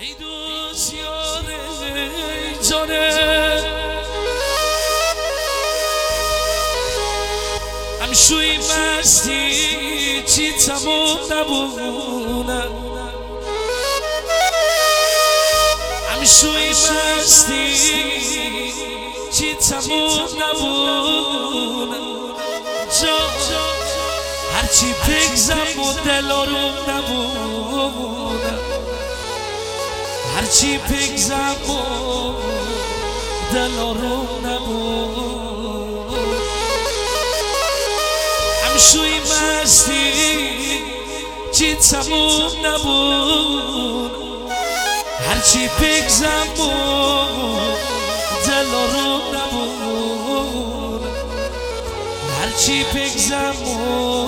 ای دوست یاره جانه همشوی مستی چی تموم نبونه همشوی مستی چی تموم نبونه هرچی بگذم و دلارم نبونه هرچی بگذم و دلارم نبونه همشوی مستی چی تموم نبونه هرچی بگذم و دلارم نبونه هرچی بگذم و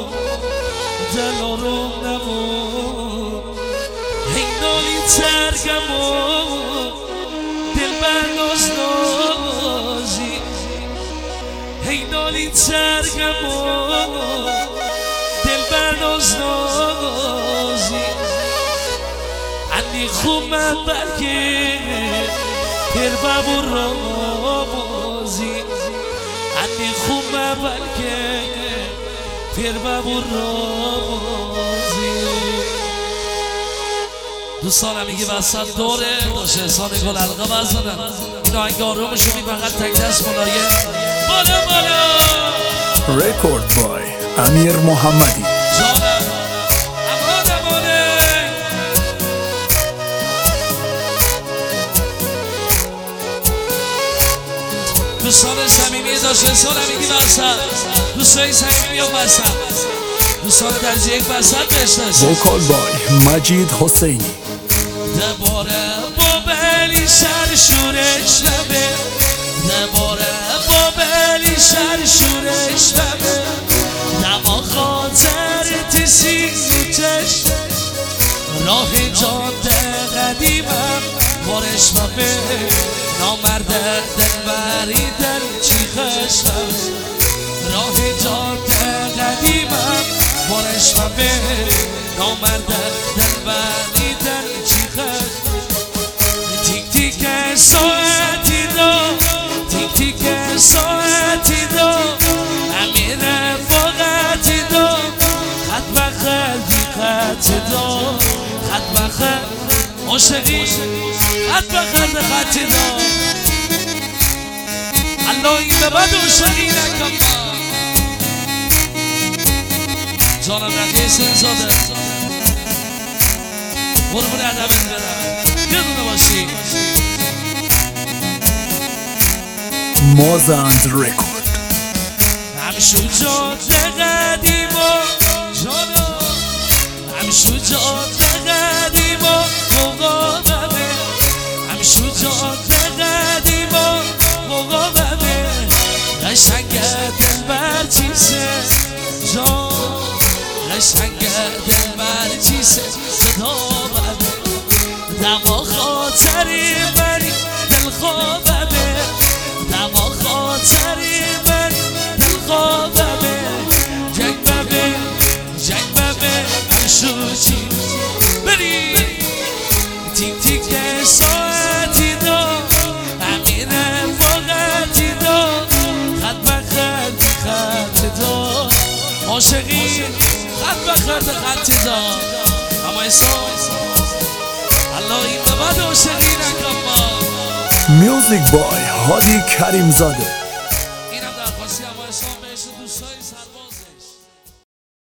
دلارم نبونه هی نالی ترگم و دل برداز نازی هی نالی ترگم و دل برداز نازی انی خومم بلکه پر بابو رامازی انی خومم بلکه پر بابو رامازی دوستانم میگه وسط دوره باشه احسان گل حلقه بزنم این آهنگ آرومشو میبقل تک دست ملایم بالا بالا رکورد بای امیر محمدی جانم امان امانه دوستان صمیمی داشته احسان میگه وسط دوستای صمیمی و وسط دوستان درجه یک وسط بشناسید وکال بای مجید حسینی دوباره با بلی سر شورش نبه دوباره با بلی سر شورش نبه دما خاطر تسی چشم راه جاده قدیمم بارش مبه نامرد دلبری در چی خشمم راه جاده قدیمم بارش مبه نامرد دلبری در چی خشمم تیک تیک ساعتی دا تیک تیک ساعتی دا امیر فاقتی دا خط بخل بی خط دا خط بخل عاشقی خط بخل به خطی دا الله این به بد عاشقی نکن جانم رقیه سنزاده قربون ادبت برم یه دونه باشی مازند رکورد همشو جاده قدیم و جانا همشو جاده قدیم و مقابمه همشو جاده قدیم و مقابمه قشنگ دل بر چیزه جان قشنگ دل بر چیزه صدا بده دما خاطری منی دل خوابمه دما خاطری منی دل خوابمه جنگ ببه همشو چی بری تیک تیک ساعتی دا امیر وقتی دا خط بخط خط دا عاشقی خط بخط خط دا اما احساس الله این به بد عاشقی نکن میوزیک بای هادی کریم زاده اینم درخواستی اما احسان بهش دوستای سرباز